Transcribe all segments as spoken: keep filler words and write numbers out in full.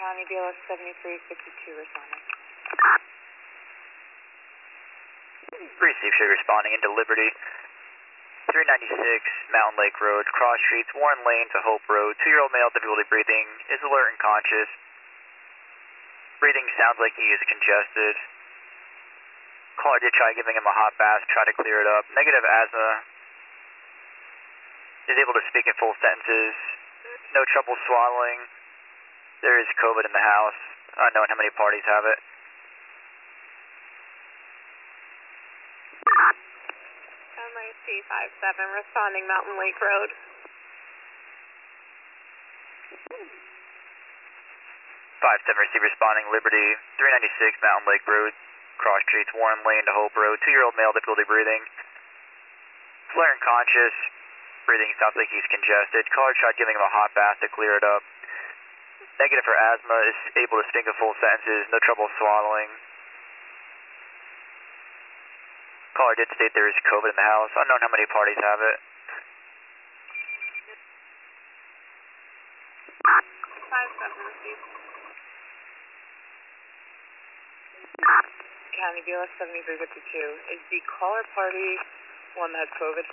County, B L S seventy-three fifty-two responding. Received, should responding into Liberty. three ninety-six Mountain Lake Road, cross streets, Warren Lane to Hope Road. Two-year-old male, difficulty breathing, is alert and conscious. Breathing sounds like he is congested. Caller did try giving him a hot bath, try to clear it up. Negative asthma. Is able to speak in full sentences. No trouble swallowing. There is COVID in the house. Unknown how many parties have it. M I C five seven, responding Mountain Lake Road. five seven, receive responding Liberty, three ninety-six Mountain Lake Road, cross streets, Warren Lane to Hope Road. Two-year-old male, difficulty breathing. Flare and conscious. Breathing sounds like he's congested. Caller tried giving him a hot bath to clear it up. Negative for asthma, is able to speak in full sentences, no trouble swallowing. Caller did state there is COVID in the house. Unknown how many parties have it. five seven, received. County, B L S seventy-three fifty-two. Is the caller party one that has COVID?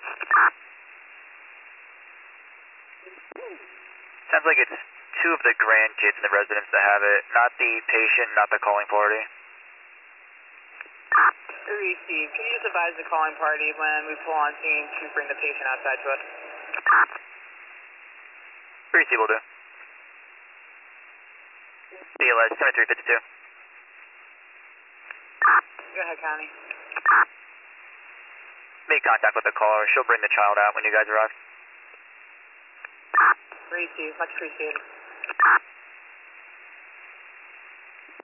Sounds like it's two of the grandkids in the residence that have it, not the patient, not the calling party. Received. Can you just advise the calling party when we pull on scene to bring the patient outside to us? Received will do. B L S seventy-three fifty-two. Go ahead, County. Make contact with the caller. She'll bring the child out when you guys arrive. Received. Much appreciated.